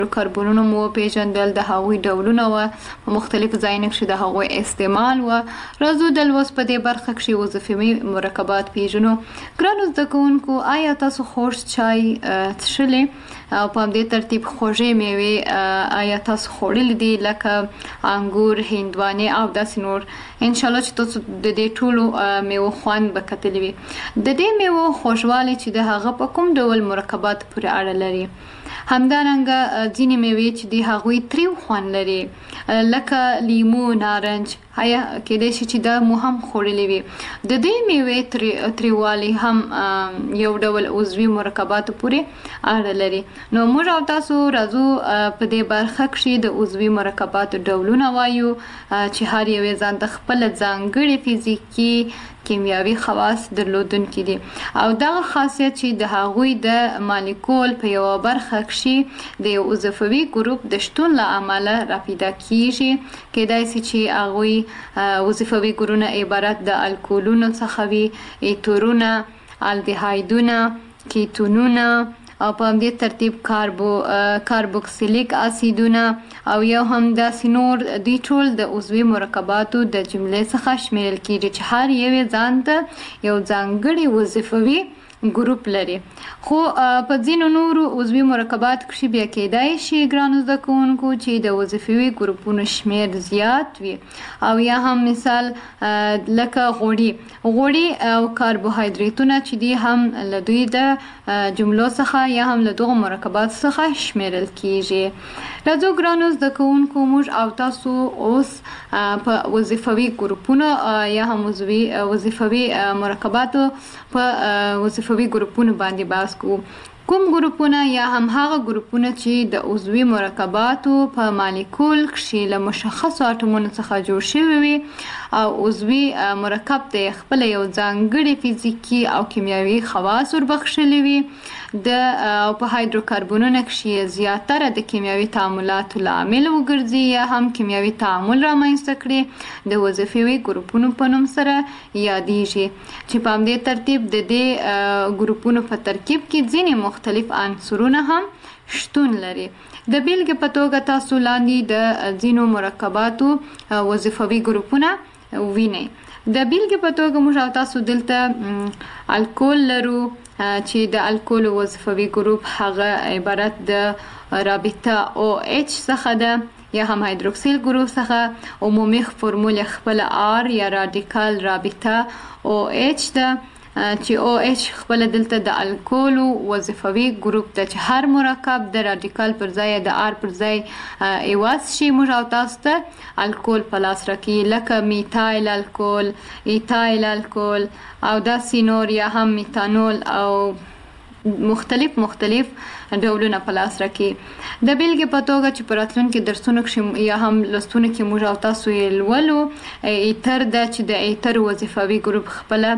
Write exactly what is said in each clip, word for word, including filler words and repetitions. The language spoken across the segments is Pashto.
کاربونونو مو پیژندل، د هغوی ډولونه و، په مختلفو ځایونو کښې د هغوی استعمال و. راځو د لوست په دې برخه کښې وظیفوي مرکبات پیژنو. ګرانو زده کوونکو، آیا تاسو خوږ چای څښلی او په همدې ترتیب خوږې میوې آیا تاسو خوړلي دي لکه انګور، هندوانې او داسې نور؟ انشاءالله چې تاسو د دې ټولو میوو خوند به کتلی وي. د دې میوو خوږوالی چې د هغه په کوم ډول مرکبات پورې اړه لري. همدارنګه ځینې میوې چې د هغوی تریو خوند لري لکه لیمو، نارنج، آیا کېدای شي چې دا مو هم خوړلي وي. د دې میوې تری تریووالی هم یو ډول عضوي مرکباتو پورې اړه لري. نو موږ او تاسو راځو په دې برخه کښې د عضوي مرکباتو ډولونه وایو چې هر یوې ځان ته خپله ځانګړې فزیکي کیمیاوي خواص درلودونکي دي او دغه خاصیت چې د هغوی د مالیکول په یوه برخه کښې د یو وظیفوي ګروپ د شتون له امله راپیدا کیږي. کیدای شي چې هغوی وظیفوي ګروپونه عبارت د الکولونو څخه وي، ایترونه، الدهایدونه، کیتونونه او په همدې ترتیب کاربو کاربوکسیلیک اسیدونه او یو هم داسې نور. دوی ټول د عضوي مرکباتو د جملې څخه شمیرل کیږي چې هر یوې ځان ته یو ځانګړی وظیفوي ګروپ لري. خو په ځینو نورو عضوي مرکبات کښې بیا کیدای شي ګرانو زده کوونکو چې د وظیفوي ګروپونو شمیر زیات وي او یا هم مثال لکه غوړي غوړي او کاربوهایدریتونه چې دي هم له دوی د جملو څخه یا هم له دغو مرکباتو څخه شمیرل کیږي. راځو ګرانو زده کوونکو، موږ او تاسو اوس په وظیفوي ګروپونو یا هم وظیفوي مرکباتو په وظیفوي ګروپونو باندې بحث کوو. کوم ګروپونه یا هم هغه ګروپونه چې د عضوي مرکباتو په مالیکول کښې له مشخصو اټومونو څخه جوړ شوي وي او عضوي مرکب ته یې خپله یو ځانګړي فزیکي او کیمیاوي خواص وربخښلي وي. د او په هایدروکاربونونو کښې زیاتره د کیمیاوي تعاملاتو لامل وګرځي یا هم کیمیاوي تعامل رامنځته کړي د وظیفوي ګروپونو په نوم سره یادیږي چې په همدې ترتیب د دې ګروپونو په ترکیب کې ځینې مختلف عنصرونه هم شتون لري. د بیلګې په توګه تاسو لاندې د ځینو مرکباتو وظیفوي ګروپونه وینئ. د بیلګې په توګه موږ او تاسو دلته الکول لرو چې د الکول وظیفوي ګروپ هغه عبارت د رابطه او اچ څخه ده یا هم هایدروکسیل ګروپ څخه. عمومي فرمول خپل آر یا رادیکال رابطه او اچ ده چې او اچ خپل دلته د الکولو وظیفوي ګروپ ده چې هر مرکب د رادیکال پر ځای د آر پر ځای ایواز شي موږ او تاسو ته الکول په لاس راکوي لکه میتایل الکول، ایتایل الکول او داسې نور یا هم میتانول او مختلف مختلف ډولونه په لاس راکوي. د بیلګې په توګه چې په راتلونکي درسونو کښې یا هم لوستونو کې موږ او تاسو یې لولو، ایتر ده چې د ایتر وظیفوي ګروپ خپله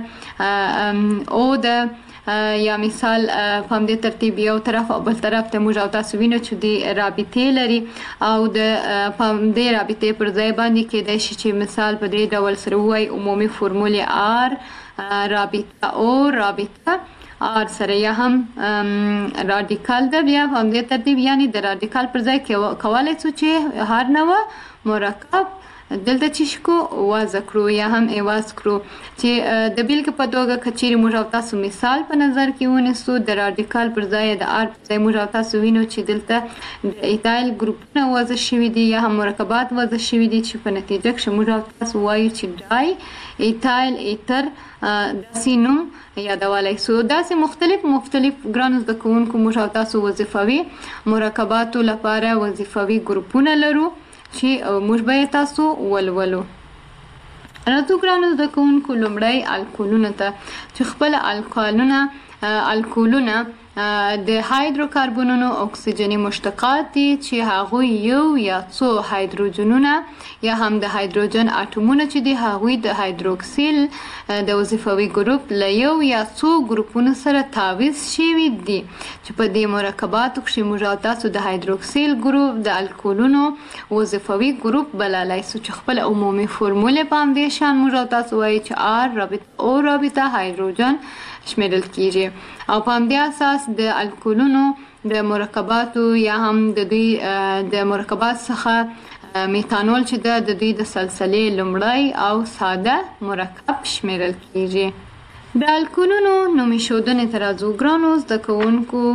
او ده یا مثال په همدې ترتیب یو طرف او بل طرف ته موږ او تاسو وینو چې د رابطې لري او د په همدې رابطې پر ځای باندې کیدای شي چې مثال په دې ډول سره ووایي عمومي فرمول آر رابطه او رابطه آر سره یا هم رادیکال ده. بیا په همدې ترتیب یعنی د رادیکال پر ځای کولی شو چې هر نوع مرکب دلته چی کو وضع کړو یا هم ایواز کړو چې د بیلګې په توګه که چیرې موږ او تاسو مثال په نظر کې ونیسو د رادیکال پر ځای د آر پر ځای موږ او تاسو وینو چې دلته د ایتایل ګروپونه وضع شوي دي یا هم مرکبات وضع شوي دي چې په نتیجه کښې موږ او تاسو وایو چې ډای ایتایل ایتر داسې نوم یادولی سو. داسې مختلف مختلف ګرانو زده کوونکو موږ او تاسو وظیفوي مرکباتو لپاره وظیفوي ګروپونه لرو چې موږ به یې تاسو ولولو. راځو ګرانو زده کوونکو لومړی الکولونو ته چې خپل الکالونه الکولونه د هایدروکاربونونو اکسیجني مشتقات دي چې هغوی یو یا څو هایدروجنونه یا هم د هایدروجن اټومونه چې دي هغوی د هایدروکسیل د وظیفوي ګروپ له یو یا څو ګروپونو سره تعویض شوي دي چې په دې مرکباتو کښې موږ او تاسو د هایدروکسیل ګروپ د الکولونو وظیفوي ګروپ بللی سو چې خپل عمومي فرمول په همدې شان موږ او تاسو وایي چې آر رابطه او رابطه هایدروجن شمیرل کیږي او په همدې اساس د الکولونو د مرکباتو یا هم د دوی د مرکبات څخه میتانول چې ده د دوی د سلسلې لومړی او ساده مرکب شمیرل کیږي. د الکولونو نوم ایښودنې ته راځو. ګرانو زده کوونکو،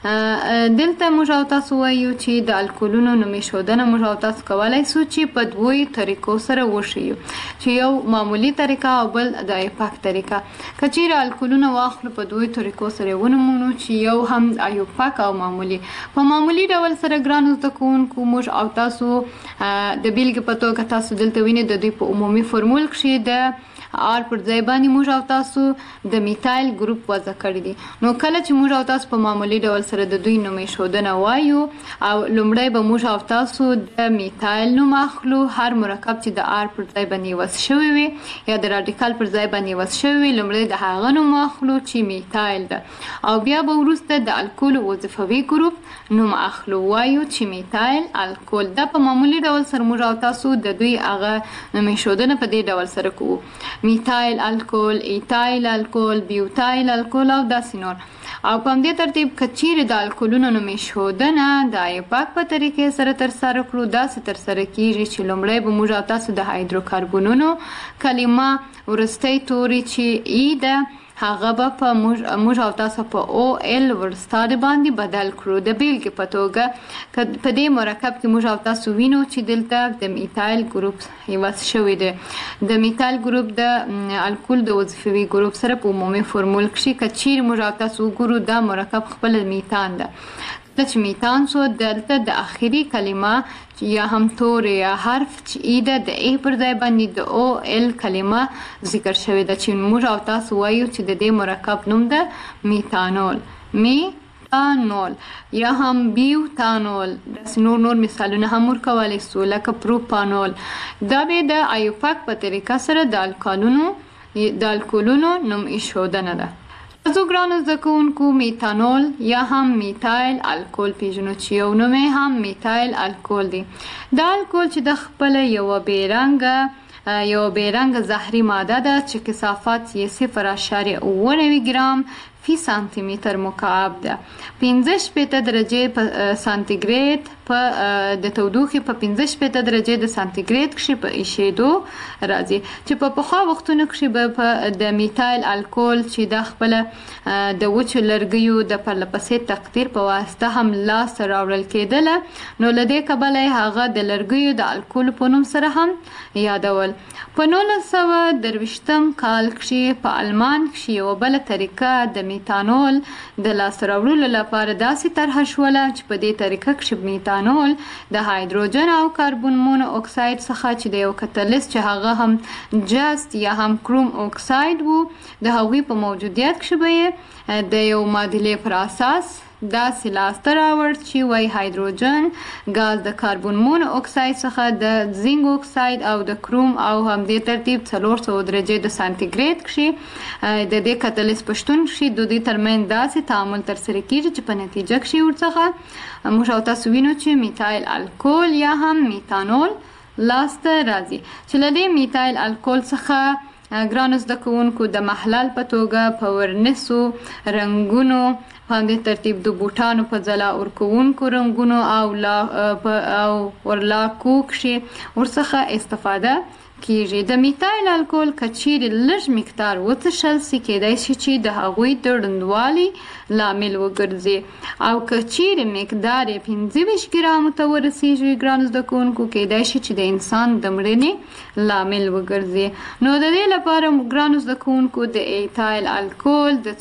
دلته موږ او تاسو وایو چې د الکولونو نوم ایښودنه موږ او تاسو کولی سو چې په دوو طریقو سره وښیو، چې یو معمولي طریقه او بل د ایوپاک طریقه. که چیرې الکولونه واخلو په دوو طریقو سره ونومونو چې یو هم ایوپاک او معمولي. په معمولي ډول سره ګرانو زده کوونکو موږ او تاسو د بیلګې په توګه تاسو دلته وینئ د دوی په عمومي فورمول کښې د آر پر ځای باندې موږ او تاسو د میتایل ګروپ وضع کړی دي. نو کله چې موږ او تاسو په معمولي ډول سره د دوی نوم ایښودنه وایو او لومړی به موږ او تاسو د میتایل نوم اخلو. هر مرکب چې د آر پر ځای باندې وضع شوی وي یا د راډیکال پر ځای باندې وضع شوی وي لومړی د هغه نوم اخلو چې میتایل ده، او بیا به وروسته د الکول وظیفوي ګروپ نوم اخلو، وایو چې میتایل الکول. دا په معمولي ډول سره موږ او تاسو د دوی هغه نوم ایښودنه په دې ډول سره کوو: میتایل الکول، ایتایل الکول، بیوتایل الکول او داسې نور. او په همدې ترتیب که چیرې د الکولونو نوم ایښودنه د ایوپاک په طریقې سره ترسره کړو، داسې ترسره کیږي چې لومړی به موږ او تاسو د هایدروکاربونونو کلمه وروستی توري چې ای ده هغه به په موږ او تاسو په او ال ورسته باندې بدل کړو. د بیلګې په توګه په دې مرکب کې موږ او تاسو وینو چې دلته د میتایل ګروپ وضع شوی دی. د میتایل ګروپ د الکول د وظیفوي ګروپ سره په عمومي فورمول کښې که چیرې موږ او تاسو وګورو دا مرکب خپله میتان ده. کله چې میتان سو دلته د اخري کلمه یا هم تور یا حرف چې ای ده د ای پر ځای باندې د او ال کلمه ذکر شوې ده چې موږ او تاسو وایو چې د دې مرکب نوم ده میتانول. میتانول یا هم بیوتانول. داسې نور نور مثالونه هم ورکولی سو لکه پروپانول. دا به د ایوپاک په طریقه سره د الکالونو د الکولونو نوم ایښودنه ده. زه ګرانو زده کوونکو میتانول یا هم میتایل الکول پیژنو چې یو نوم یې هم میتایل الکول دی. دا الکول چې د خپله یوه بېرنګه یوه بېرنګه زهري ماده ده چې کثافت یې صفر اعشاریه اووه نوي ګرام فی سانتی متر مکعب ده. پنځه شپېته درجې په سانتیګریډ په د تودوخې په پنځه شپېته درجې د سانتیګریډ کښې په ایښېدو راځي، چې په پخوا وختونو کښې به په د میتایل الکول چې دا خپله د وچو لرګیو د پرلهپسې تقطیر په واسطه هم لاسته راوړل کېدله، نو له دې کبله یې هغه د لرګیو د الکولو په نوم سره هم یادول. په نولس سوه درویشتم کال کښې په المان کښې یوه بله طریقه د میتانول د لاسته راوړلو لپاره داسې طرحه شوله چې په دې طریقه کښې میتانول د هایدروجن او کاربن مونو اکساید څخه چې د یو کتلیست چې هغه هم جست یا هم کروم اکساید وو د هغوی په موجودیت کښې به یې د یو معادلې پر اساس داسې لاسته راوړ چې وایي هایدروجن ګاز د کاربن مونو اکساید څخه د زینک اکساید او د کروم او همدې ترتیب څلور سوه درجې د سانتیګریډ کښې د دې کتلیست په شتون کښې د دوی ترمنځ داسې تعامل ترسره کېږي چې په نتیجه کښې ورڅخه موږ او تاسو وینو چې میتایل الکول یا هم میتانول لاسته راځي. چې له دې میتایل الکول څخه ګرانو زده کوونکو د محلل په توګه په ورنسو رنګونو په همدې ترتیب د بوټانو په ځلا ورکوونکو رنګونو او لا او ورلاکو کښې ورڅخه استفاده کیږي. د میتایل الکول که چیرې لږ مقدار وڅښل سي کیدای شي چې د هغوی د ړندوالي لامل وګرځي، او که چیرې مقدار یې پنځه ویشت ګرامو ته ورسیږي ګرانو زده کوونکو کیدای شي چې د انسان د مړینې لامل وګرځي. نو د دې لپاره ګرانو زده کوونکو د ایتایل الکول د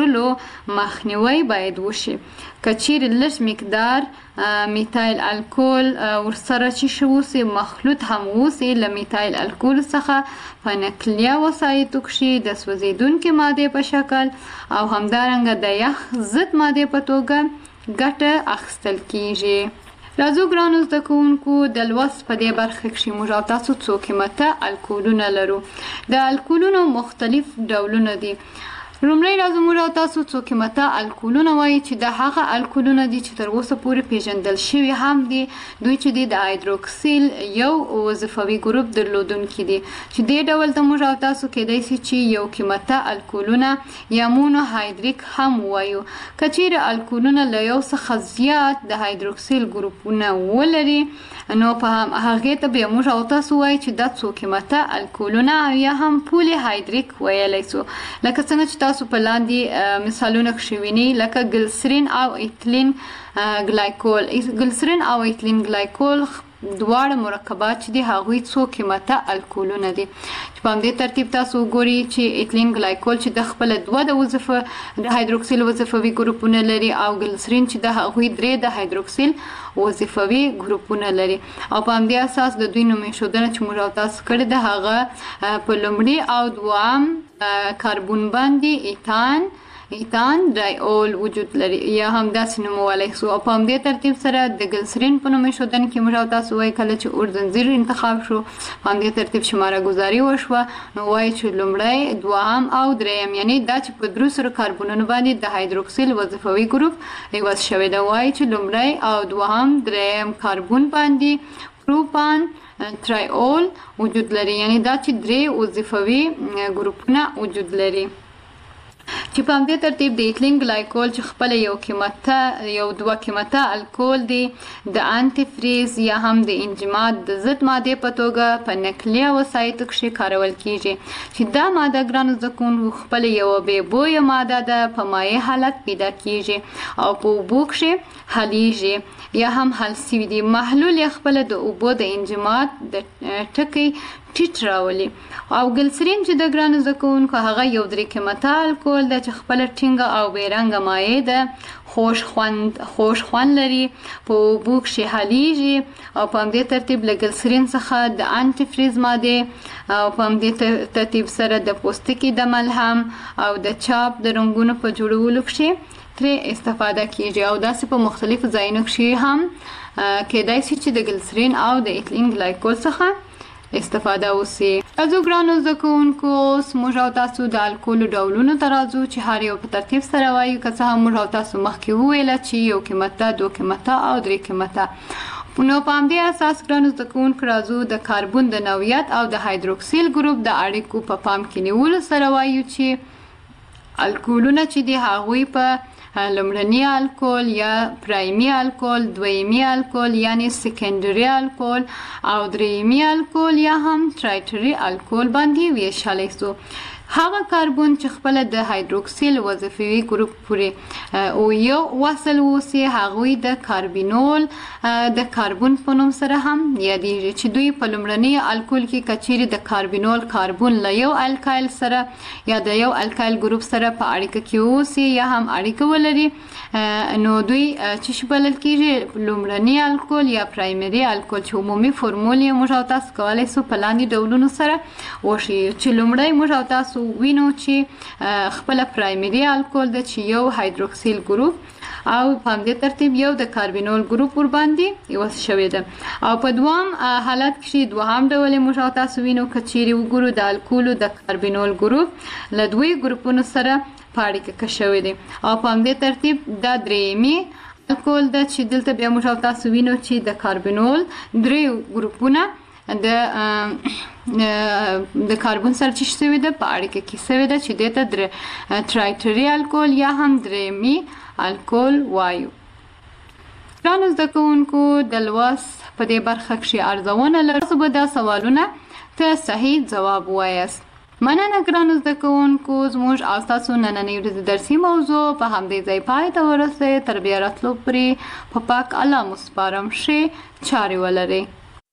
څښلو مخنیوی باید وشي. که چیرې لږ مقدار میتایل الکول ورسره چې شوسي مخلوط هم وسي له میتایل الکول څخه په نقلیه وسایطو کښې د سوځېدونکې مادې په شکل او همدارنګه د یخ ضد مادې په توګه ګټه اخیستل کیږي. راځو ګرانو زده کوونکو د لوست په دې برخه کښې موږ او تاسو څو قیمته الکولونه لرو. د الکولونو مختلف ډولونه دي. لومړی راځو موږ او تاسو څو قیمته الکولونه وایي چې د هغه الکولونه دي چې تر اوسه پورې پیژندل شوي هم دي. دوی چې دي د هایدروکسیل یو وظیفوي ګروپ درلودونکي دي چې دې ډول د موږ او تاسو کېدای شي چې یو قیمته الکولونه یا مونوهایدریک هم وایو. که چیرې الکولونه له یو څخه زیات د هایدروکسیل ګروپونه ولري نو په هغې ته بیا موږ او تاسو وایي چې دا څو قیمته الکولونه یا هم پولي هایدریک ویلی سو. لکه څنګه چې تاسو په لاندې مثالونه کښې وینئ لکه ګلسرین او ایتلین ګلایکول. ګلسرین او ایتلین ګلایکول دواړه مرکبات چې دي هغوی څو قیمته الکولونه دي چې په همدې ترتیب تاسو وګورئ چې ایتلین ګلایکول چې د خپله دوه د وظیفه د هایدروکسیل وظیفوي ګروپونه لري او ګلسرین چې د هغوی درې د هایدروکسیل وظیفوي ګروپونه لري او په همدې اساس د دوی نوم ایښودنه چې موږ او تاسو کړې ده هغه په لومړي او دوهم کاربون باندې ایتان ایتان ډایول وجود لري یا هم داسې نومولی سو. او په همدې ترتیب سره د ګلسرین په نوم ایښودنه کې موږ او تاسو وایي کله چې اورزنځیر انتخاب شو په همدې ترتیب شماره ګذاري وشوه نو وایي چې لومړی دوهم او دریم یعنی دا چې په درو سرو کاربونونو باندې د هایدروکسیل وظیفوي ګروپ عوض شوی ده. وایي چې لومړی او دوهم دریم کاربون باندې پروپان ترایول وجود لري یعنی دا چې درې وظیفوي ګروپونه وجود لري چې په همدې ترتیب د ایتلین ګلایکول چې خپله یو قیمته یو دوه قیمته الکول دی د انټي فریز یا هم د انجماد د ضد مادې په توګه په نقلیه وسایطو کښې کارول کیږي چې دا ماده ګرانو زده کوونکو خپله یوه بې بویه ماده ده په مایع حالت پیدا کیږي او په اوبو کښې حلیږي یا هم حل سوي دي. محلول یې خپله د اوبو د انجماد د ټکي ټیټ راولي. او ګلسرین چې د ګرانو زده کوونکو هغه یو درې قیمته الکول ده چې خپله ټینګه او بېرنګه مایع ده خوش خوند خوش خوند لري په اوبو کښې حلیږي او په همدې ترتیب له ګلسرین څخه د انټي فریز مادې او په همدې ترتیب سره د پوستکي د ملهم او د چاپ د رنګونو په جوړولو کښې ترې استفاده کیږي او داسې په مختلفو ځایونو کښې هم کېدای شي چې د ګلسرین او د ایتلین ګلایکول څخه استفاده وسي. راځو ګرانو زده کوونکو اوس موږ او تاسو د الکولو ډولونو ته راځو چې هر یو په ترتیب سره وایو. که څه هم موږ او تاسو مخکې وویله چې یو قیمته دوه قیمته او درې قیمته نو په همدې اساس ګرانو زده کوونکو راځو د کاربون د نوعیت او د هایدروکسیل ګروپ د اړیکو په پام کې نیولو سره وایو چې الکولونه چې دي هغوی په لومړني الکول یا پرایمي الکول دویمي الکول یعنی سیکنډري الکول او دریمي الکول یا هم ټرایټري الکول باندې ویشلی سو. هغه کاربون چې خپله د هایدروکسیل وظیفوي ګروپ پورې او یو وصل اوسي هغوی د کاربینول د کاربون په نوم سره هم یادیږي چې دوی په لومړني الکول کې که چیرې د کاربینول کاربون له یو الکایل سره یا د یو الکایل ګروپ سره په اړیکه کې اوسي یا هم اړیکه ولري نو دوی چې شي بلل کېږي لومړني الکول یا پرایمري الکول چې عمومي فورمول یې موږ او تاسو کولی سو په لاندې ډولونو سره وښیو چې لومړی موږ او تاسو وینو چې خپله پرایمري الکول ده چې یو هایدروکسیل ګروپ او په همدې ترتیب یو د کاربینول ګروپ ورباندې عوض شوی ده او په دوام حالت کښې دوهم ډول یې موږ او تاسو وینو که چیرې وګورو د الکولو د کاربینول ګروپ له دوی ګروپونو سره په اړیکه کې شوی دی او په همدې ترتیب دا درېیمي الکول ده چې دلته بیا موږ او تاسو وینو چې د کاربینول درې ګروپونه د د کاربون سره چې شوی ده په اړیکه کې شوی ده چې دې ته ټرایټري الکول یا هم درېیمي الکول وایو. ګرانو زده کوونکو د لوست په دې برخه کښې ارزونه لرو. تاسو به دا سوالونه ته صحیح ځواب وایاست. مننه ګرانو زده کوونکو زموږ او ستاسو نننۍ ورځې درسي موضوع په همدې ځای پای ته ورسوئ. تر بیا راتلو پورې په پاک الله مو سپارم ښې چارې ولرئ.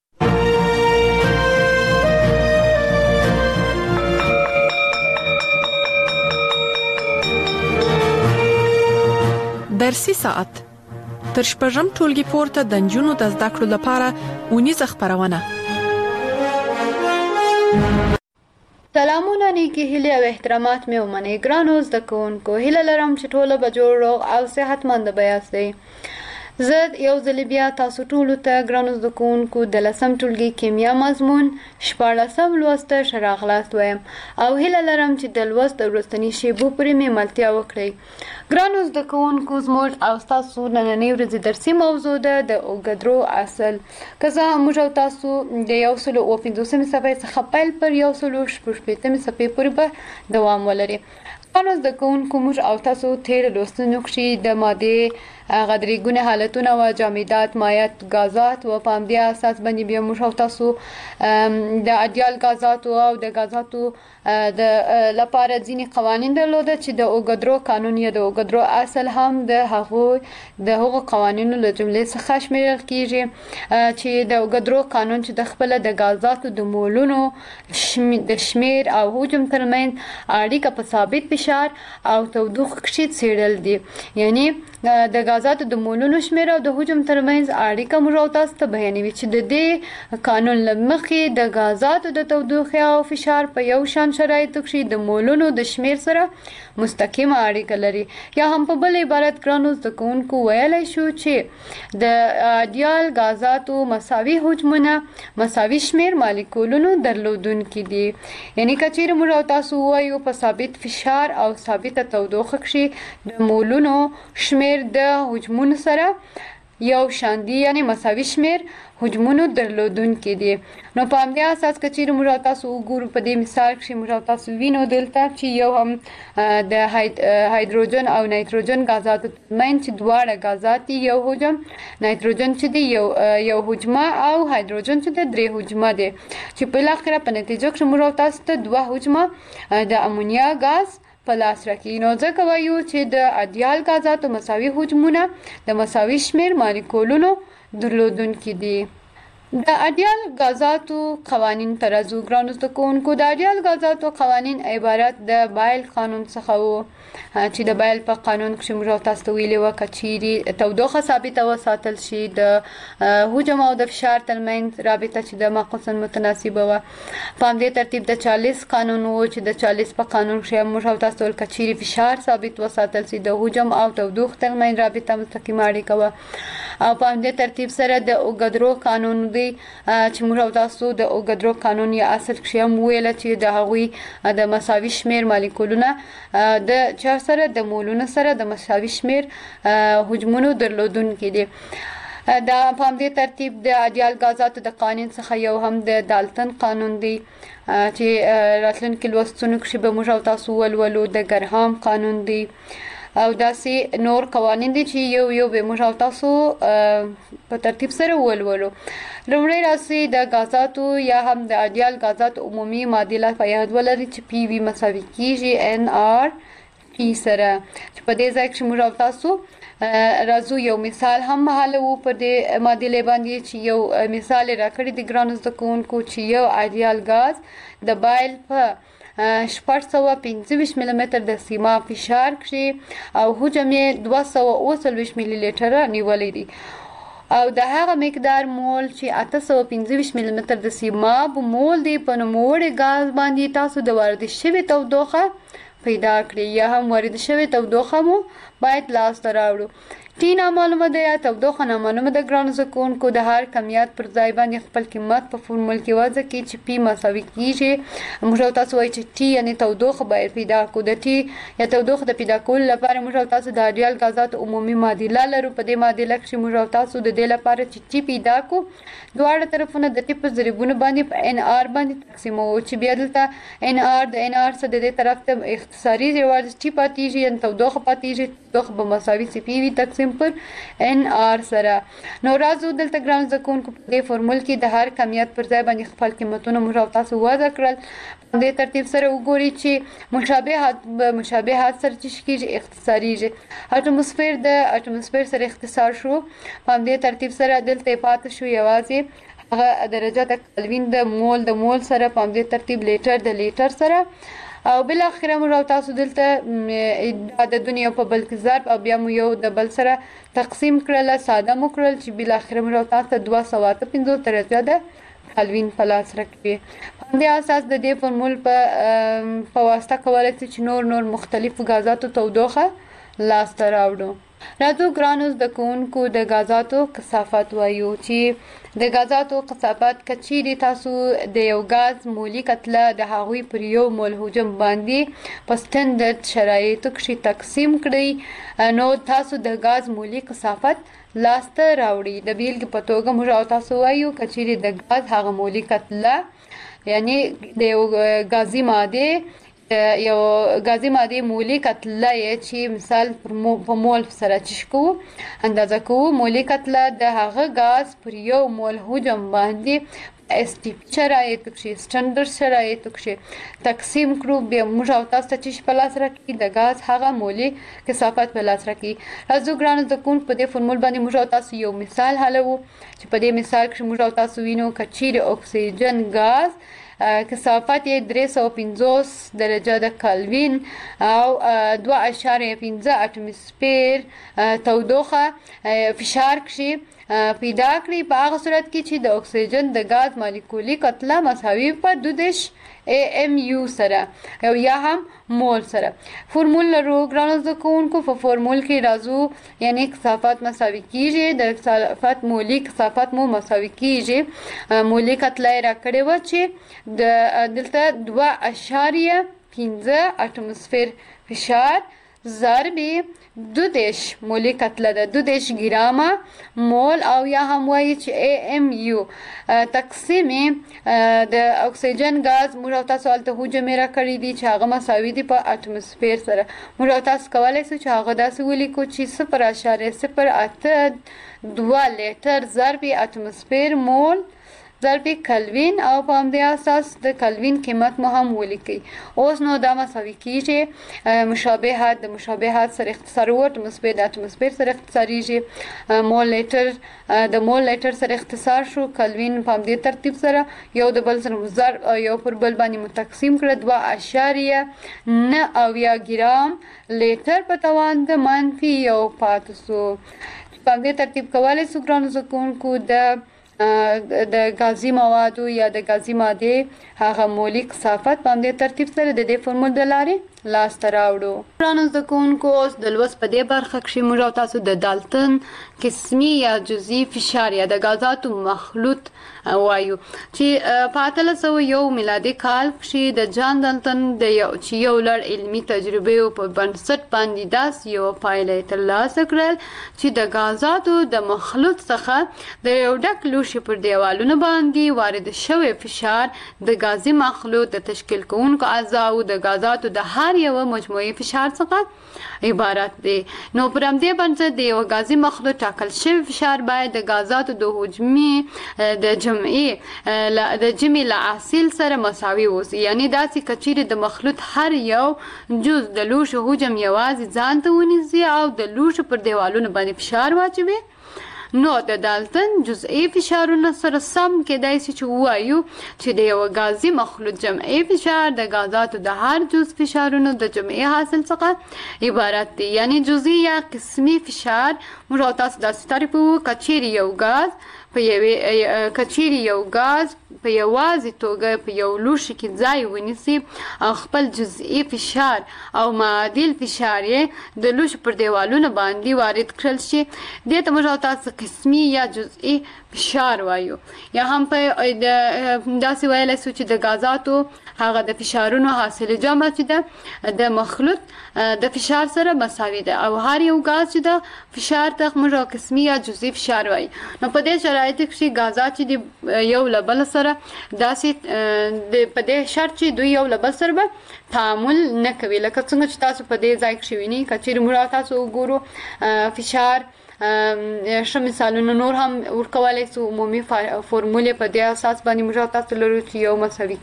درسي ساعت تر شپږم ټولګي پورته د نجونو د زده کړو لپاره اونیزه خپرونه. سلامونه نیکی هیلې او احترامات مې ومنئ. ګرانو زده کوونکو هیله لرم چې ټوله به جوړ روغ او صحتمند به یاستئ. زه یو ځل بیا تاسو ټولو ته ګرانو زده کوونکو د لسم ټولګي کیمیا مضمون شپاړسم لوست ته ښه راغلاست وایم او هیله لرم چې د لوست د وروستني شیبو پورې مې ملتیا وکړئ. ګرانو زده کوونکو زموږ او ستاسو نننۍ ورځې درسي موضوع ده د اوږدرو اصل. که زه موږ او تاسو د یو سلو اوه پنځوسمې صفحې څخه پیل پر یو سلو شپږ شپېتمې صفحې پورې به دوام ولري. ګرانو زده کوونکو موږ او تاسو تېر لوستونو کښې د مادې هغه درې ګونې حالتونه وه، جامدات، مایعات، ګازات و. په همدې اساس باندې بیا موږ او تاسو د ایډیال ګازاتو او د ګازاتو د لپاره ځینې قوانین درلوده چې د اوږدرو قانون یا د اوږدرو اصل هم د هغوی د هغو قوانینو له جملې څخه شمیرل کیږي چې د اوږدرو قانون چې د خپله د ګازاتو د مولونو د شمیر او حجم ترمنځ اړیکه په ثابت فشار او تودوخه کښې څېړل دي. یعنی د ګازاتو د مولونو شمیر او د حجم ترمنځ اړیکه موږ او تاسو ته بیانوي چې د دې قانون له مخې د ګازاتو د تودوخې او فشار په یو شان شرایطو کښې د مولونو د شمیر سره مستقیمه اړیکه لري. یا هم په بل عبارت ګرانو زده کوونکو ویلی شو چې د ایډیال ګازاتو مساوي حجمونه مساوي شمیر مالیکولونو درلودونکي دي. یعنی که چیرې موږ او تاسو ووایو په ثابت فشار او ثابته تودوخه کښې د مولونو شمیر د حجمونو سره یو شان دي، یعنی مساوي شمیر حجمونو درلودونکي دي. نو په همدې اساس که چیرې موږ او تاسو وګورو په دې مثال کښې موږ او تاسو وینو دلته چې یو هم د هایدروجن او نایتروجن ګازاتو ترمنځ چې دواړه ګازات دي یو حجم، نایتروجن چې دی یو یو حجمه او هایدروجن چې دی درې حجمه دی، چې بالاخره په نتیجه کښې موږ او تاسو ته دوه حجمه د امونیا ګاز په لاس راکړي. نو ځکه وایو چې د ایډیال ګازاتو مساوي حجمونه د مساوي شمیر مالیکولونو درلودونکي دي. د ایډیال ګازاتو قوانین ته راځو. ګرانو زده کوونکو د ایډیال ګازاتو قوانین عبارت د بایل قانون څخه وو چې د بایل په قانون کښې موږ او تاسو ته ویلي وه که چیرې توودوخه ثابته وساتل شي د حجم او د فشار ترمنځ رابطه چې د معکوساً متناسبه وه. په همدې ترتیب د چالیس قانون و چې د چالیس په قانون کښې موږ او تاسو ویل که چیرې فشار ثابت وساتل شي د حجم او تودوخې ترمنځ رابطه مستقیمه اړیکه وه. او په همدې ترتیب سره د اوږدرو قانون دی چې موږ او تاسو د اوږدرو قانون یا اصل کښې هم وویله چې د هغوی د مساوي شمیر مالیکولونه د چا سره د مولونو سره د مساوي شمیر حجمونو درلودونکي دي. دا په همدې ترتیب د ایډیال ګازاتو د قوانین څخه یو هم د دالتن قانون دی چې راتلونکي لوستونو کښې به موږ او تاسو ولولو. د ګرهام قانون دی او داسې نور قوانین دي چې یو یو به موږ او تاسو په ترتیب سره ولولو. لومړی راسي د ګازاتو یا هم د ایډیال ګازاتو عمومي معادله په یاد ولرئ چې پی وي مساوي کیږي ان آر ټي سره، چې په دې ځای کښې موږ او تاسو راځو یو مثال هم حلوو په دې معادلې باندې چې یو مثال یې راکړی د ګرانو زده کوونکو چې یو ایډیال ګاز د بایل په شپږ سوه پنځه ویشت ملي متر د سیما فشار کښې او حجم یې دوه سوه اوه څلوېښت ملي لیټره نیولی دی او د هغه مقدار مول چې اته سوه پنځه ویشت ملي متر د سیماب مول دی په نوموړي ګاز باندې تاسو د وارد شوې تودوخه پیدا کړئ یا هم وارد شوې تودوخه مو باید لاسته راوړو. ټي نامعلومه ده یا تودوخه نامعلومه ده. ګرانو زده کوونکو د هر کمیت پر ځای باندې خپل قیمت په فورمول کې وضع کړئ چې پی مساوي کیږي. موږ او تاسو وایي چې ټي یعنې تودوخه باید پیدا کړو. د ټي یا تودوخه د پیدا کولو لپاره موږ او تاسو د ایډیال ګازاتو عمومي معادله لرو. په دې معادله کښې موږ او تاسو د دې لپاره چې ټي پیدا کړو دواړه طرفونه د ټي په ضریبونو باندې په ان آر باندې تقسیموو چې بیا دلته ان آر د ان آر څخه د دې طرف ته اختصاري یوازې ټي پاتېږي یعنې تودوخه پاتېږي. تودوخه به مساوي سی پی وي تقسیم پر ان آر سره. نو راځو دلته ګرانو زده کوونکو په دې فورمول کې د هر کمیت پر ځای باندې خپل قیمتونه موږ او تاسو وضع کړل. په دې ترتیب سره وګورئ چې مشابهات به مشابهات سره څه کېږي اختصاریږي. اټموسفیر د اټموسفیر سره اختصار شو. په همدې ترتیب سره دلته پاتې شو یوازې هغه درجه د کلوین د مول د مول سره، په همدې ترتیب لیټر د لیټر سره او بل اخره موږ او تاسو دلته عددونه یو په بل کې ضرب او بیا مو یو د بل سره تقسیم کړل، ساده مو کړل چې بل اخره موږ او تاسو ته دوه سوه اته پنځوس درجه د کلوین په لاس راکوي. په همدې اساس د دې فورمول په واسطه کولی شئ چې نور نور مختلفو ګازاتو تودوخه لاسته راوړو. راځو ګرانو زده کوونکو د غازاتو کثافت وایو چې د غازاتو کثافت کچيري تاسو د یو غاز مولي کتله د هغوی پر یو مول حجم باندې په سټنډرډ شرایطو کې تقسیم کړئ نو تاسو د غاز مولي کثافت لاسته راوړي. د بیلګې په توګه موږ او تاسو وایو کچيري د غاز هغه مولي کتله یعنی د یو غازي ماده یو غازي ماده مولي کتله چې مثال په مول سره چشکو اندازه کوو مولي کتله د هغه غاز پر یو مول حجم باندې اس ټي شرایط کې سټنډرډ شرایط کې تقسیم کړو به موږ او تاسو چې په لاس راکې د غاز هغه مولي کثافت په لاس راکې. راځو ګرانو د کوم په دې فرمول باندې موږ او تاسو یو مثال حلو چې په دې مثال کې موږ او تاسو وینو کچيري اکسیجن غاز کثافت یې درې سوه پنځوس درجه د کلوین او دوه اعشاریه پنځه اټموسفیر تودوخه فشار کې پیدا کړي په هغه صورت کې چې د اکسیجن د غاز مالیکولي کتله مساوي په دوه دېرش ام یو سره او یا هم مول سره. فرمول لرو ګرانو زده کوونکو په فرمول کې راځو یعنی کثافت مساوي کیږي د کثافت مولي کثافت مو مساوي کیږي مولي کتله را کړې و چې د دلته دوه اعشاریه پنځه اټموسفیر فشار ضرب دوه دېرش مولي کتله ده دوه دېرش ګرامه مول او یا هم وایي چې ای ام یو تقسیم د اکسیجن غاز موږ تاسو هلته حجم را کړی دي چې هغه مساوي دي په اټموسفیر سره. موږ تاسو کولی شو چې هغه داسې ولیکو چې صفر اعشاریه صفر اته دوه لیټر ضرب اټموسفیر مول ضرب کلوین او په همدې اساس د کلوین قیمت مو هم ولیکئ. اوس نو دا مساوي کیږي مشابهت د مشابهت سره اختصار وټ مثبت د اتموسفیر سره اختصاریږي مول لیټر د مول لیټر سره اختصار شو کلوین په همدې ترتیب سره یو د بل سره ضرب یو پر بل باندې متقسیم کړه دوه اعشاریه نه اویا ګرام لیټر په توان د منفي یو پاتې سو. په همدې ترتیب کولی سو ګرانو زده کوونکو د د غازي موادو یا د غازي ماده هغه مولي کثافت په همدې ترتیب سره د دې فرمول د لارې لاسته راوړو. ګرانو زده کوونکو اوس د لوست په دې برخه کې موږ او تاسو د دالټن قسمي یا جزئي فشار یا د غازاتو مخلوط وایو چې په اتلس سوه یو میلادي کال کې د جان دالټن د یو چې یو لړ علمي تجربې په بنسټ باندې داسې یوه پایله ترلاسه کړل چې د غازاتو د مخلوط څخه د یو ډک لوښي پر دیوالونو باندې وارد شوی فشار د غازي مخلوط د تشکیل کوونکو اعضاو د غازاتو د هر یو مجموعي فشار څخه عبارت دی. نو پر همدې بنسټ د یو غازي مخلوط ټاکل شوی فشار باید د غازاتو د حجمي د جمعي د جمعي له حاصل سره مساوي اوسي یعنی داسې کچیرې د مخلوط هر یو جز د لوښي حجم یوازې ځان ته ونیسي او د لوښي پر دیوالونو باندې فشار واچوي نو د دالټن جزئي فشارونو سره سم کېدای شي چې ووایو چې د یو غازي مخلوط جمعي فشار د غازاتو د هر جز فشارونو د جمعي حاصل څخه عبارت دی یعنی جزئي یا قسمي فشار موږ تاسو داسې تعریف وکړو کچیرې یو غاز په یوې کچیرې یو غاز په یوازې توګه په یو لوښي کې ځای ونیسي او خپل جزئي فشار او معادل فشار یې د لوښي پر دیوالونو باندې وارد کړل شي دې ته موږ تاسو قسمي یا جزئي فشار وایو یا هم په داسې ویلی سو چې د غازاتو هغه د فشارونو حاصل جمع چې ده د مخلوط د فشار سره مساوي ده او هر یو غاز چې ده فشار ته موږ قسمي یا جزئي فشار وایو. نو په دې شرایطو کې غازات چې د یو له بل سره داسې په دې شرط چې دوی یو له بل سره به تعامل نه کوي لکه څنګه چې تاسو په دې ځای کې وینئ که چیرې موږ تاسو وګورو فشار ښه مثالونه نور هم ورکولی سو عمومي فرمولې په دې اساس باندې موږ تاسو لرو چې یو مساوي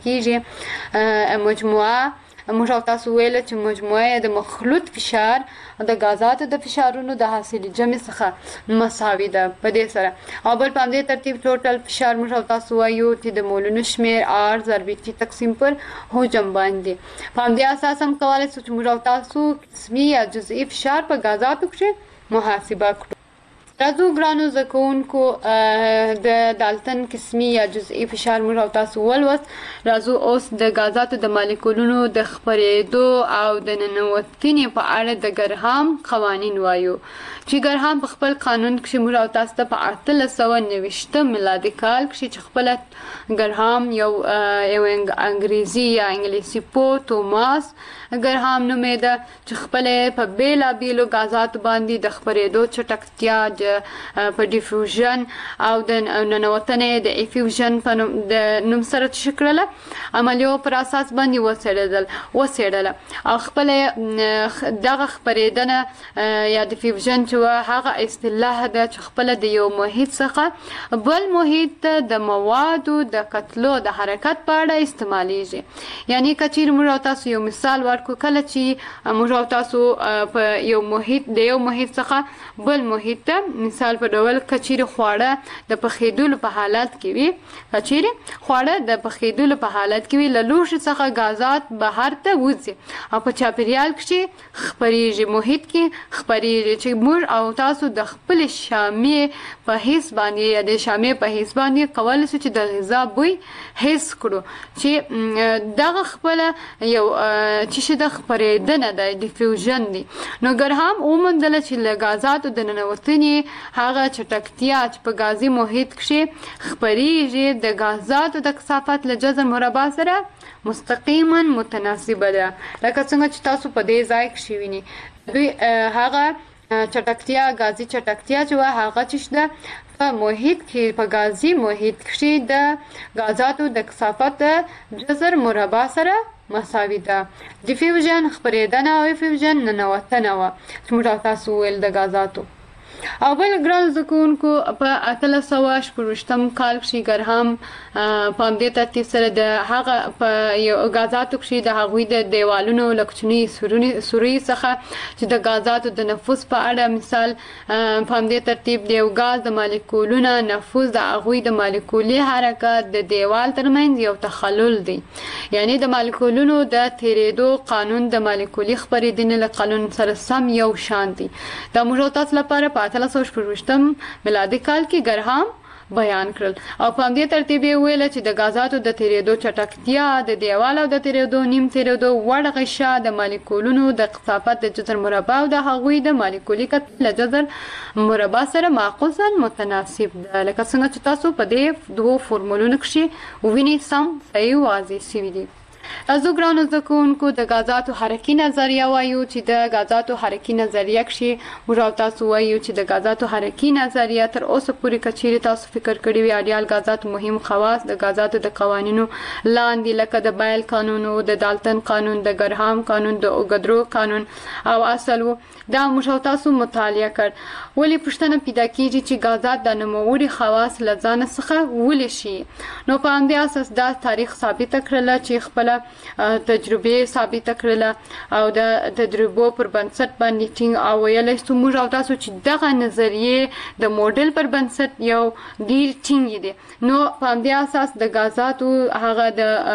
کیږي مجموعه موږ تاسو ویل چې مجموعه د مخلوط فشار د غازاتو د فشارونو د حاصل جمع څخه مساوي ده په دې سره او بل په همدې ترتیب ټوټل فشار موږ تاسو وایو چې د مولونو شمیر آر ضرب ټي تقسیم پر حجم باندې په همدې اساس هم کولی سو چې موږ تاسو قسمي یا جزئي فشار په غازاتو کې محاسبه کړو. راځو ګرانو زده کوونکو د دالتن قسمي یا جزئي فشار موږ او تاسو ولوست. راځو اوس د غازاتو د مالیکولونو د خپرېدو او د ننوتنې په اړه د ګرهام قوانین وایو چې ګرهام په خپل قانون کې موږ او تاسو ته په اتلس سوه نوي میلادي کال کې چې خپل ګرهام یو یو انګریزي یا انګلیسي پو توماس ګرهام نومېده چې خپل په بیلا بیلو غازاتو باندې د خپرېدو چټکتیا په ډیفیوژن او د ننوتنې د افیوژن په نوم د نوم سره شکل عملیو پر اساس باندې وڅېړل وڅېړل او خپل دغه خپرېدنه یا ډیفیوژن چې هغه اصطلاح ده چې خپل د یو محیط څخه بل محیط د موادو د کتلو د حرکت په اړه استعمالیږي. یعنی کچیر موږ تاسو یو مثال ورکو کله چې موږ تاسو په یو محیط د یو محیط څخه بل محیط ته مثال په ډول کچیر خواړه د پخېدلو په حالت کې وي کچیر خواړه د پخېدلو په حالت کې وي له لوښي څخه غازات بهر ته وځي او په چاپیریال کې خپرېږي محیط کې خپرېږي چې موږ او تاسو د خپل شامې په حس باندې یا د شامې په حس باندې کولای شو چې د غذا بوی حس کړو چې دغه خپل یو چې د خپرېدنه د ډیفیوژن دی. نو ګرهام وموندل چې له غازاتو د ننوتنې هغه چټکتیا چې په غازي محیط کې خپرېږي د غازاتو د کثافت له جذر مربع سره مستقیما متناسبه ده. لکه څنګه چې تاسو په دې ځای کې وینئ دوی هغه چټکتیا غازي چټکتیا چې هغه چې ده په محیط کې په غازي محیط کې د غازاتو د کثافت جذر مربع سره مساوي ده. ډیفیوژن خپرېدنه او افیوژن ننوتنه وه چې موږ تاسو ویل د غازاتو. او بل ګران زده کوونکو په اتلس سوه شپږویشتم کال کې ګرهام په همدې ترتیب سره د هغه په یو غازاتو کې د هغوی د دیوالونو له کوچني سوري څخه چې د غازاتو د نفوذ په اړه مثال په همدې ترتیب د یو غاز د مالیکولونو نفوذ د هغوی د مالیکولي حرکت د دیوال ترمنځ یو تخلل دی. یعنی د مالیکولونو د تیریدو قانون د مالیکولي خپرېدنې له قانون سره سم یو شان دی. دا موږ تاسو لپاره په اتلس سوه شپږویشتم میلادي کال کې ګرهام بیان کړل او په همدې ترتیب یې ویل چې د غازاتو د تیریدو چټکتیا د دیوال او د تیریدو نیم تیریدو وړ غشا د مالیکولونو د کثافت د جذر مربع او د هغوی د مالیکولي کتلې له جذر مربع سره معکوساً متناسب ده. لکه څنګه چې تاسو په دې دوو فورمولونو کې وینئ سم صحیح واضح شوي دي. راځو ګرانو زده کوونکو د غازاتو حرکي نظریه وایو چې د غازاتو حرکي نظریه کې موږ او تاسو وایو چې د غازاتو حرکي نظریه تر اوسه پورې کچېرې تاسو فکر کړی وي اډیال غازاتو مهم خواص د غازاتو د قوانینو لاندې لکه د بایل قانون او د دالتن قانون د ګرهام قانون د اوګدرو قانون او اصل دا موږ او تاسو مطالعه کړ. ولې پوښتنه پیدا کیږي چې غازات د نوموړي خواص له ځان څخه ولې شي؟ نو په همدې اساس دا تاریخ ثابت کړل چې خپل تجربه ثابت کړل او د تجربو پر بنسټ باندې ټینګ او ویلای شو موږ او تاسو چې دغه نظریه د موډل پر بنسټ یو ډیر ټینګ دي. نو په همدې اساس د غازاتو هغه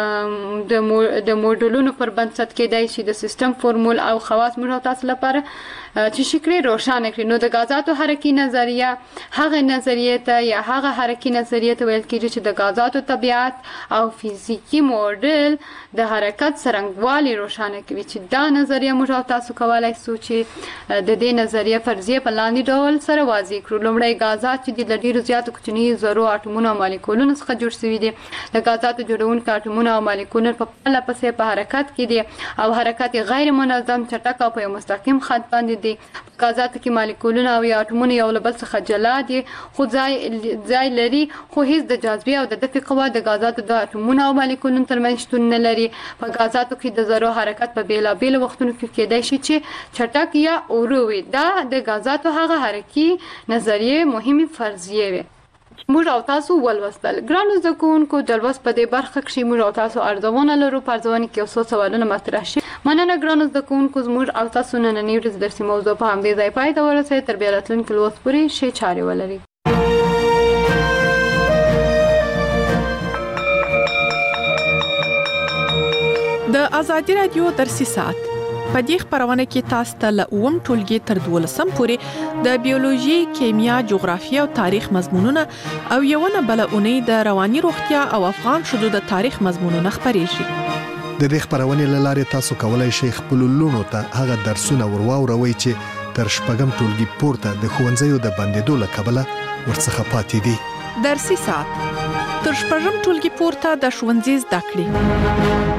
د د موډلونو پر بنسټ کې دی چې د سیستم فورمول او خواص موږ او تاسو لپاره چې شکل روښانه کړي. نو د غازاتو حرکي نظریه هغه نظریه ته یا هغه حرکي نظریه ته ویل کېږي چې د غازاتو طبیعت او فزیکی موډل د حرکت څرنګوالي روښانه کوي چې دا نظریه موږ او تاسو کولای شو چې د دې نظریه فرضیه په لاندې ډول سره واضح کړو. لومړی غازات چې د ډیرو زیاتو کوچني ذرو اټومونو او مالیکولونو څخه جوړ شوي دي. د غازاتو جوړونکي اټومونه او مالیکولونه په پرله پسې په حرکت کې دي او حرکت غیر منظم چټک او په یو مستقیم خط باندې دي. غازاتو کې مالیکولونه او یا اټومونه یو له بل څخه جلا دي خو ځای ځای لري خو هیڅ د جاذبې او د دفع قوه د غازاتو د اټومونو او مالیکولونو ترمنځ شتون نه لري. په غازاتو کې د ذرو حرکت په بیلابیلو وختونو کې کېدای شي چې چټک یا ورو وي. دا د غازاتو هغه حرکي نظریې مهمې فرضیې وي موږ او تاسو ولوستل. ګرانو زده کوونکو د لوست په دې برخه کې موږ او تاسو ارزونه لرو. په ارزونه کې یو څو سوالونه مطرح شي. مننه ګرانو زده کوونکو زموږ او تاسو نننۍ ورځ درسي موضوع په همدې ځای پای ته ورسوي. تر بیا راتلونکي لوست پورې ښې چارې ولرئ. د آزادي رادیو درسي ساعت په دې خبرونه کې تاسو ته له اووم ټولګي تر دولسم پورې د بیولوژي، کیمیا، جغرافیه او تاریخ مضمونونه او یوونه بل اونۍ د رواني روغتیا او افغان شذو د تاریخ مضمونونه خبرې شي. د دې خبرونې له لارې تاسو کولای شئ خپل لونو ته هغه درسونه ورواوروئ چې تر شپږم ټولګي پورته د ښوونځیو د بندېدو له کبله ورڅخه پاتې دي. درسي ساعت تر شپږم ټولګي پورته د ښوونځي زده کړې.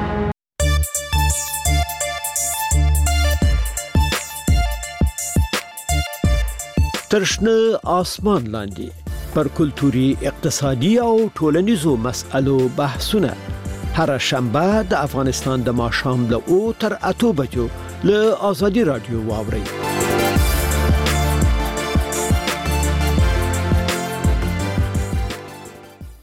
ترشنه آسمان لاندې پر کلتوري، اقتصادي او ټولنیزو مسألو بحثونه هر شنبه د افغانستان د ماښام له او تر اتو بجو له آزادي رادیو واورئ.